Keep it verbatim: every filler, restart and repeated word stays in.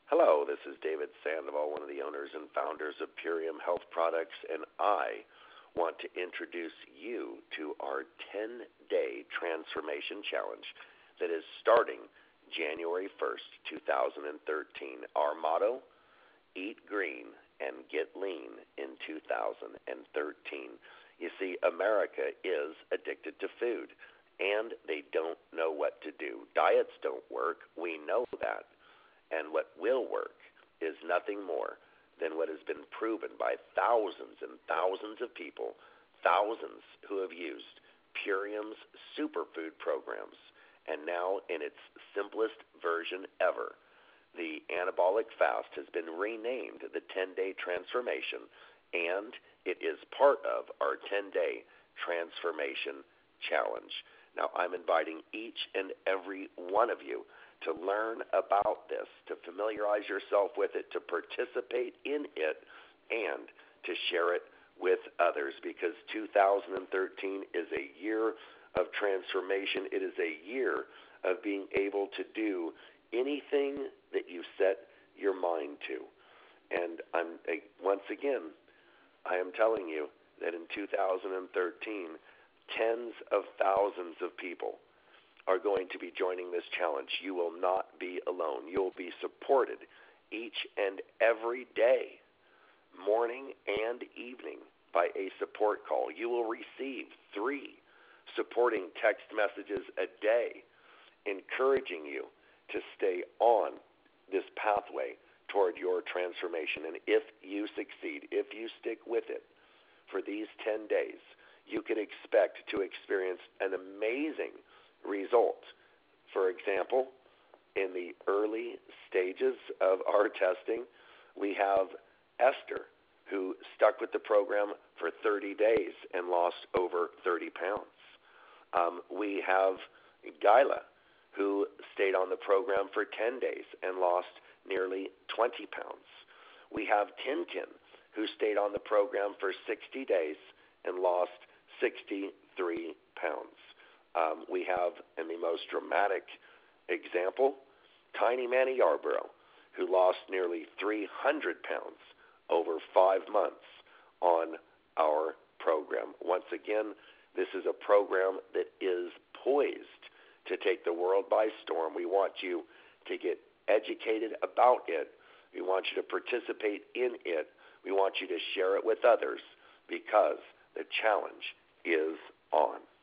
Hello, this is David Sandoval, one of the owners and founders of Purium Health Products, and I want to introduce you to our ten-day transformation challenge that is starting January first, two thousand thirteen. Our motto, eat green and get lean in two thousand thirteen. You see, America is addicted to food, and they don't know what to do. Diets don't work. We know that. And what will work is nothing more than what has been proven by thousands and thousands of people, thousands who have used Purium's superfood programs. And now, in its simplest version ever, the anabolic fast has been renamed the ten-day transformation, and it is part of our ten-day transformation challenge. Now, I'm inviting each and every one of you to learn about this, to familiarize yourself with it, to participate in it, and to share it with others, because two thousand thirteen is a year of transformation. It is a year of being able to do anything that you set your mind to. And I'm once again, I am telling you that in two thousand thirteen, tens of thousands of people are going to be joining this challenge. You will not be alone. You will be supported each and every day, morning and evening, by a support call. You will receive three supporting text messages a day, encouraging you to stay on this pathway toward your transformation. And if you succeed, if you stick with it for these ten days, you can expect to experience an amazing result. For example, in the early stages of our testing, we have Esther, who stuck with the program for thirty days and lost over thirty pounds. Um, we have Gila, who stayed on the program for ten days and lost nearly twenty pounds. We have Tintin, who stayed on the program for sixty days and lost sixty-three pounds. Um, we have, in the most dramatic example, Tiny Manny Yarborough, who lost nearly three hundred pounds over five months on our program. Once again, this is a program that is poised to take the world by storm. We want you to get educated about it. We want you to participate in it. We want you to share it with others, because the challenge is on.